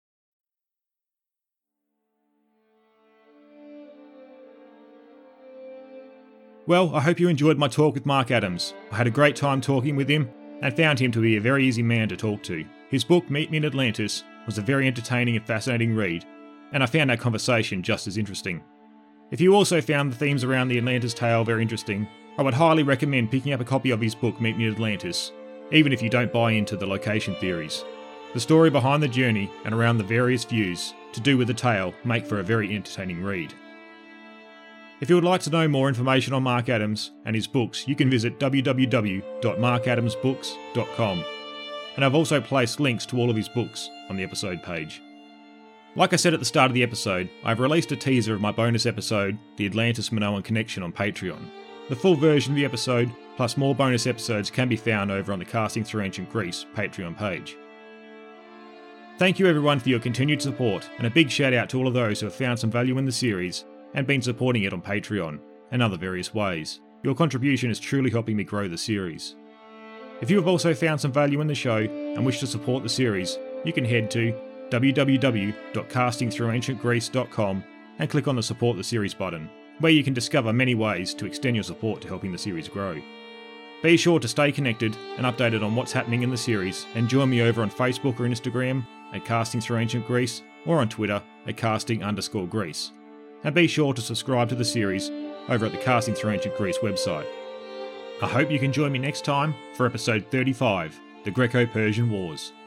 Well, I hope you enjoyed my talk with Mark Adams. I had a great time talking with him and found him to be a very easy man to talk to. His book, Meet Me in Atlantis, was a very entertaining and fascinating read, and I found that conversation just as interesting. If you also found the themes around the Atlantis tale very interesting, I would highly recommend picking up a copy of his book, Meet Me in Atlantis, even if you don't buy into the location theories. The story behind the journey and around the various views to do with the tale make for a very entertaining read. If you would like to know more information on Mark Adams and his books, you can visit w w w dot mark adams books dot com. And I've also placed links to all of his books on the episode page. Like I said at the start of the episode, I've released a teaser of my bonus episode, The Atlantis Minoan Connection, on Patreon. The full version of the episode, plus more bonus episodes, can be found over on the Casting Through Ancient Greece Patreon page. Thank you everyone for your continued support, and a big shout out to all of those who have found some value in the series and been supporting it on Patreon and other various ways. Your contribution is truly helping me grow the series. If you have also found some value in the show and wish to support the series, you can head to w w w dot casting through ancient greece dot com and click on the Support the Series button, where you can discover many ways to extend your support to helping the series grow. Be sure to stay connected and updated on what's happening in the series, and join me over on Facebook or Instagram at Casting Through Ancient Greece, or on Twitter at casting underscore Greece. And be sure to subscribe to the series over at the Casting Through Ancient Greece website. I hope you can join me next time for episode thirty-five, The Greco-Persian Wars.